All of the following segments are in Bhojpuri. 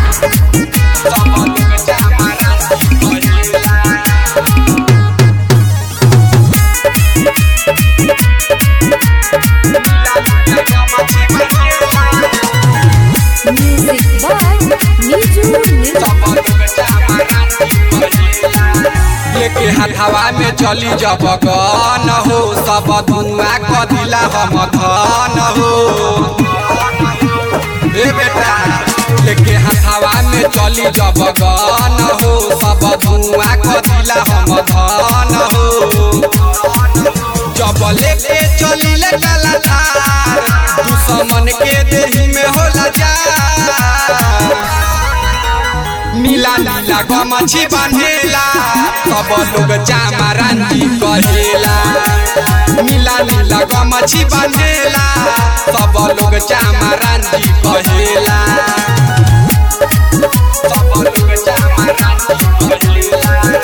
के हथवा में चली जब गन हो सब धुआं कदिला हम धन हो बेटा लेके हथवा में चली जब गन हो सब धुआं कदिला हम धन हो जब लेके चली ले कलाकार दुश्मन के देही में होला जा नीला नीला गमछी बांधेला सब लोग चामारांची कहेला नीला नीला गमछी बांधेला सब लोग चामारांची कहेला सब लोग चामारांची कहेला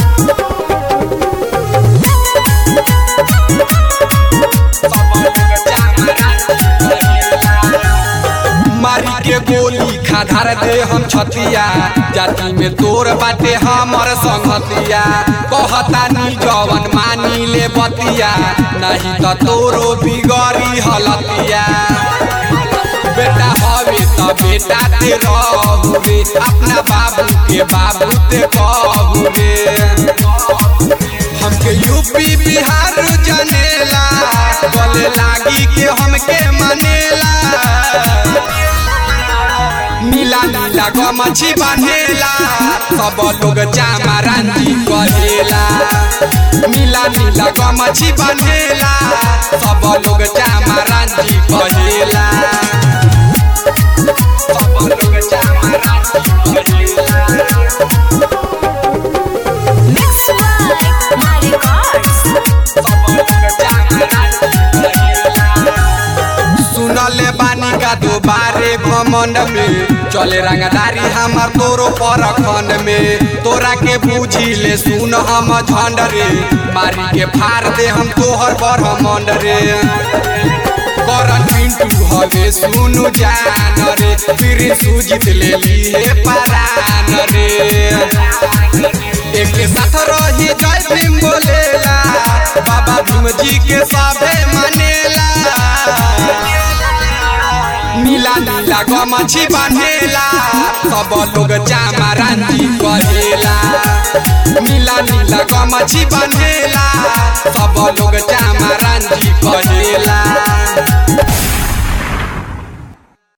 मारी के गोली खाधार दे हम छतिया जाति में तोर बाटे हमर संगतिया कहता नी जवन मानी ले बतिया नहीं तो तोरो बिगड़ी हलतिया बेटा हवे तो बेटा ते रहू रे अपना बाबू के बाबू ते कहू रे हमके यूपी बिहार जनेला गले लागी के हमके मनेला नीला नीला गमछी बांधेला सब लोग चामारांची कहेला नीला नीला गमछी बांधेला सब लोग चामारांची कहेला सब लोग चामारांची कहेला सुनले बानी का दोबारे घमंड में चले रंगदारी हमार तोरो परखंड में तोरा के बूझी ले सुन हम झंड रे मारी के फाड़ दे हम तोहर ब्रह्मंड रे करन पिंटू हवे सुनु जान रे फिर सुजीत ले लिए परान रे एक साथ रही जय भीम बोलेला बाबा भीम जी के सबे मानेला नीला नीला गमछी बांधेला सब लोग चामारांची कहेला नीला नीला गमछी बांधेला सब लोग चामारांची कहेला।